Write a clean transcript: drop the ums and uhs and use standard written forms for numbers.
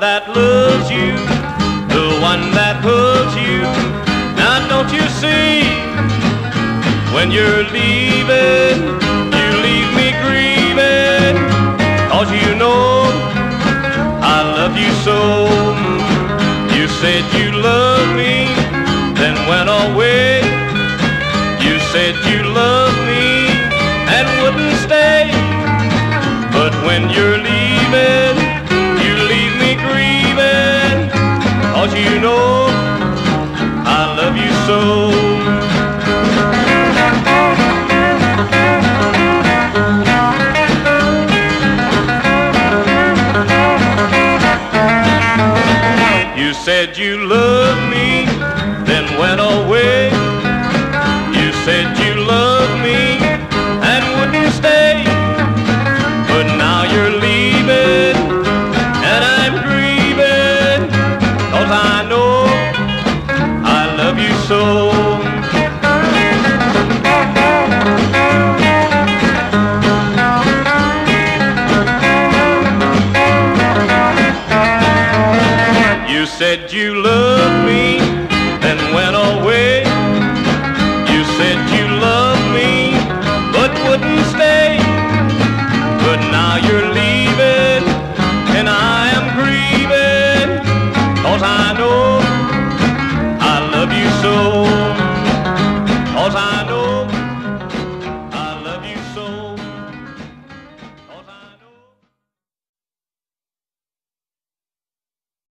that loves you, the one that hugs you. Now don't you see, when you're leaving, you leave me grieving, 'cause you know I love you so. You said you loved me, then went away. You said you loved me and wouldn't stay. But when you're leaving, you leave me grieving, 'cause you know I love you so. You said you loved me, then went away. You said you loved me and wouldn't stay. But now you're leaving, and I'm grieving, 'cause I know I love you so. You said you loved me,